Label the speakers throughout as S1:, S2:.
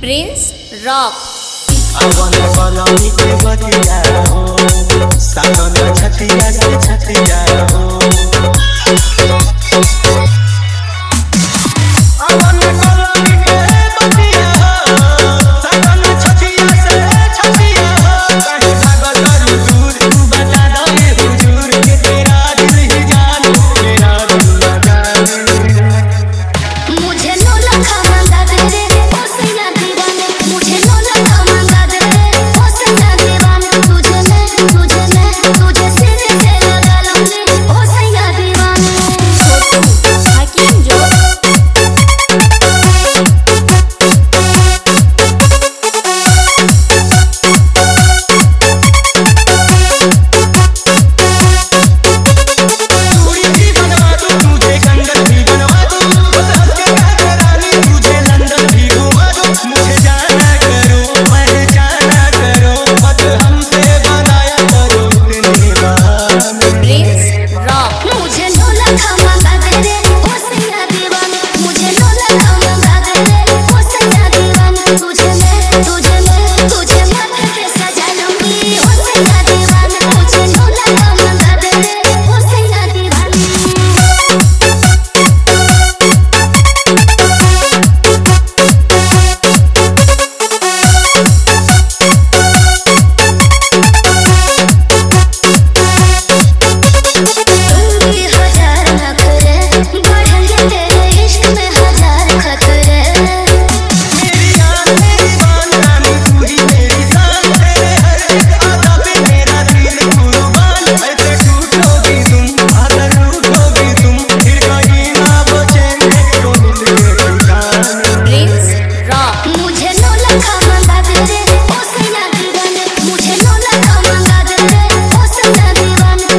S1: Prince rock.
S2: अवन पलौनी के बतिया हो, सावन छतिया से छतिया हो। अवन पलौनी के बतिया हो, सावन छतिया से छतिया हो। कहीं भागल करू दूर, तू बता दे हुजूर के तेरा दिल ही जाने, तेरा दिल लगा दे।
S3: मुझे नो लखा मंगा दे रे ओ सैया दीवाने, मुझे नो लखा मंगा दे रे ओ सैया दीवाने। तुझे सीने से लगा लूंगी ओ सैया दीवाने।
S1: हकीम जो
S2: पूरी भी बनवा दूं, तुझे जंगल भी बनवा दूं, बस हंस के कह दे रानी, तुझे लंदन भी घुमा दूं। मुझे जाना करो, पहचाना करो, मत हमसे बनाया करो इतने बहाने।
S1: Prince rock.
S3: मुझे नो लखा मंगा दे रे ओ सैया दीवाने, मुझे नो लखा मंगा दे रे ओ सैया दीवाने। तुझे माथे पे सजा लूंगी ओ सैया दीवाने। मुझे नो लखा मंगा दे रे ओ सैया दीवाने। दूंगी हजार नखरे, बढ़ेंगे तेरे इश्क में हजार खतरे।
S2: मेरी जान मेरी बान रानी, तू ही मेरी जान, तेरे हर एक अदा पे मेरा दिल कुर्बान। ऐसे टूटोगी तुम, अगर रूठोगी तुम, फिर कहीं ना बचेंगे तो मिल के ठिकाने।
S1: Prince rock.
S3: मुझे नो लखा मंगा दे रे ओ सैया दीवाने, मुझे नो लखा मंगा दे रे ओ सैया दीवाने।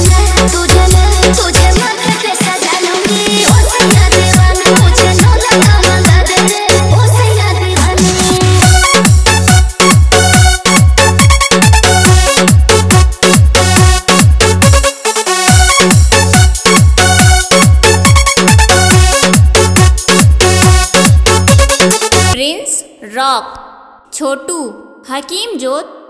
S3: तुझे माथे पे सजा लूंगी ओ सैया दीवाने। मुझे नो लखा मंगा दे रे ओ सैया दीवाने।
S1: Prince rock. छोटू हकीम जोत।